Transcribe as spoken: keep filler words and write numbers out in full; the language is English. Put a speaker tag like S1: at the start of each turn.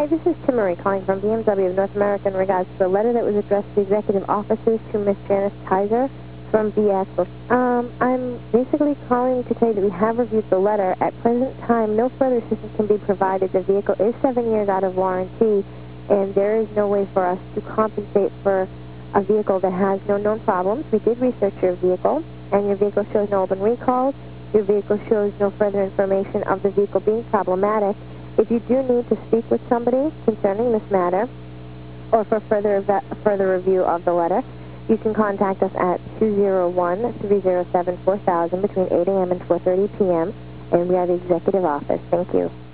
S1: Hi, this is Tim Marie calling from B M W of North America in regards to the letter that was addressed to executive officers to Miss Janice Kaiser from B Axel. Um, I'm basically calling to tell you that we have reviewed the letter. At present time, no further assistance can be provided. The vehicle is seven years out of warranty, and there is no way for us to compensate for a vehicle that has no known problems. We did research your vehicle, and your vehicle shows no open recalls. Your vehicle shows no further information of the vehicle being problematic. If you do need to speak with somebody concerning this matter, or for further further review of the letter, you can contact us at two oh one, three oh seven, four thousand between eight a m and four thirty p m, and we are the executive office. Thank you.